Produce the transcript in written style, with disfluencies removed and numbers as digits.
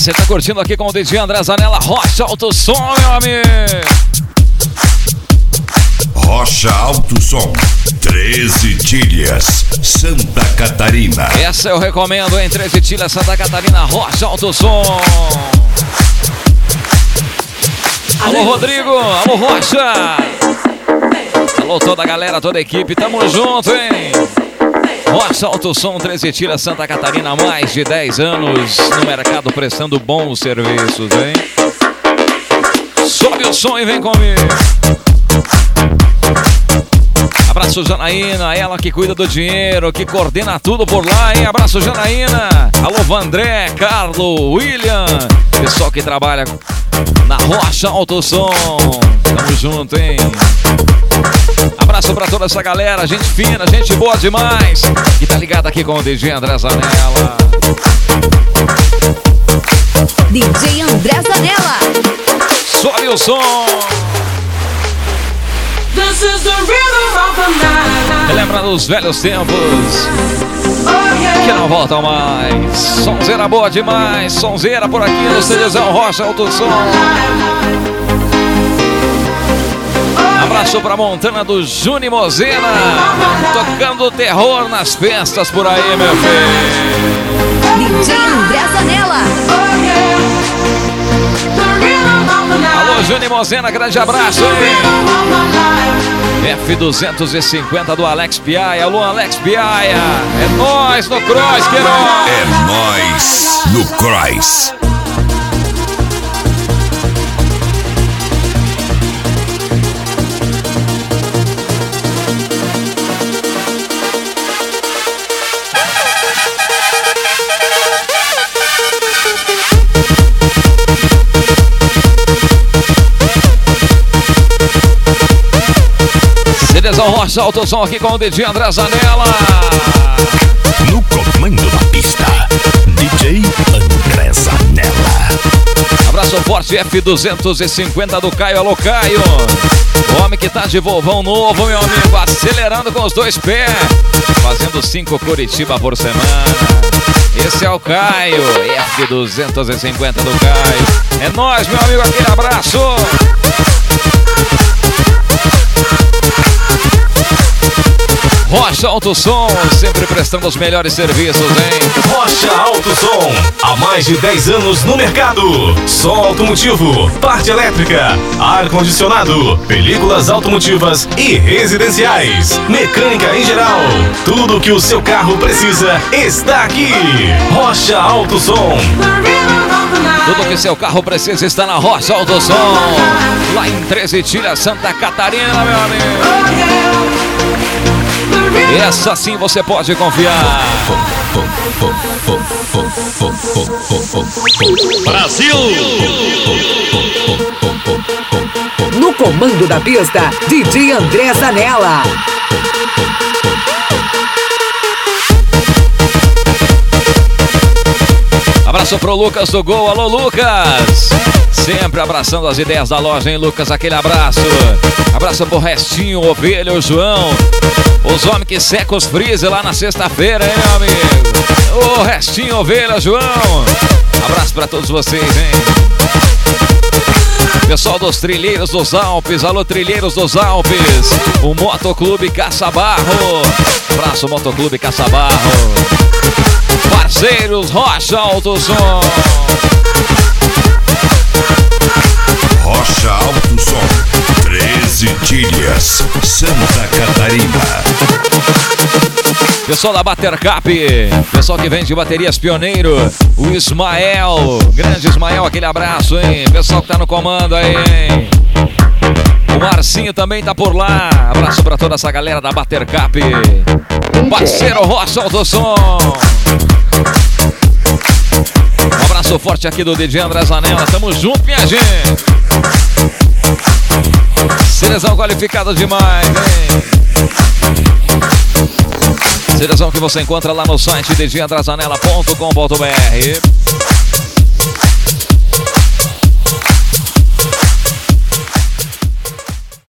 Você tá curtindo aqui com o DJ André Zanella, Rocha Alto Som, meu amigo. Rocha Alto Som, 13 Tilhas, Santa Catarina. Essa eu recomendo, hein? 13 Tilhas, Santa Catarina, Rocha Alto Som. Alô, Rodrigo. Alô, Rocha. Alô, toda a galera, toda a equipe. Tamo junto, hein? Rocha Alto Som, 13 Tilhas, Santa Catarina, mais de 10 anos no mercado prestando bons serviços, hein? Sobe o som e vem comigo. Abraço, Janaína, ela que cuida do dinheiro, que coordena tudo por lá, hein? Abraço, Janaína. Alô, Vandré, Carlo, William, pessoal que trabalha na Rocha Alto Som. Tamo junto, hein? Abraço pra toda essa galera, gente fina, gente boa demais, que tá ligado aqui com o DJ André Zanella. DJ André Zanella. Sobe o som. Relembra dos velhos tempos que não voltam mais. Sonzeira boa demais, sonzeira por aqui no CDzão Rocha Alto Som. Abraço pra Montana do Juni Mozena, tocando terror nas festas por aí, meu filho. DJ André Zanella. Alô, Juni Mozena, grande abraço, hein? F250 do Alex Piaia. Alô, Alex Piaia. É nóis no Cross, Queiroz. É nóis no Cross. CDzão Rocha Alto Som aqui com o DJ André Zanella. No comando da pista, DJ André Zanella. Abraço forte F250 do Caio. Alô, Caio. O homem que tá de Volvão novo, meu amigo, acelerando com os dois pés, fazendo 5 Curitiba por semana. Esse é o Caio, F250 do Caio. É nóis, meu amigo, aquele abraço. Rocha Alto Som, sempre prestando os melhores serviços, hein? Rocha Alto Som, há mais de 10 anos no mercado. Som automotivo, parte elétrica, ar-condicionado, películas automotivas e residenciais, mecânica em geral. Tudo que o seu carro precisa está aqui. Rocha Alto Som. Tudo que seu carro precisa está na Rocha Alto Som, lá em 13 Tilhas, Santa Catarina, meu amigo. Essa sim você pode confiar. Brasil! No comando da pista, DJ André Zanella. Abraço pro Lucas do Gol. Alô, Lucas. Sempre abraçando as ideias da loja, hein, Lucas? Aquele abraço. Abraço pro Restinho, Ovelha, o João. Os homens que secam os freezer lá na sexta-feira, hein, meu amigo? Ô, Restinho, Ovelha, João. Abraço pra todos vocês, hein? Pessoal dos Trilheiros dos Alpes. Alô, Trilheiros dos Alpes. O Motoclube Caçabarro. Abraço, Motoclube Caçabarro. Parceiros Rocha Alto Som. Rocha Alto Som, 13 Tilhas, Santa Catarina. Pessoal da Batercap, pessoal que vende baterias Pioneiro, o Ismael, grande Ismael, aquele abraço, hein? Pessoal que tá no comando aí, hein? O Marcinho também tá por lá. Abraço pra toda essa galera da Batercap. Parceiro Rocha Alto Som. Um abraço forte aqui do DJ André Zanella. Tamo junto, minha gente. Seleção qualificada demais, hein? Seleção que você encontra lá no site djandrezanella.com.br.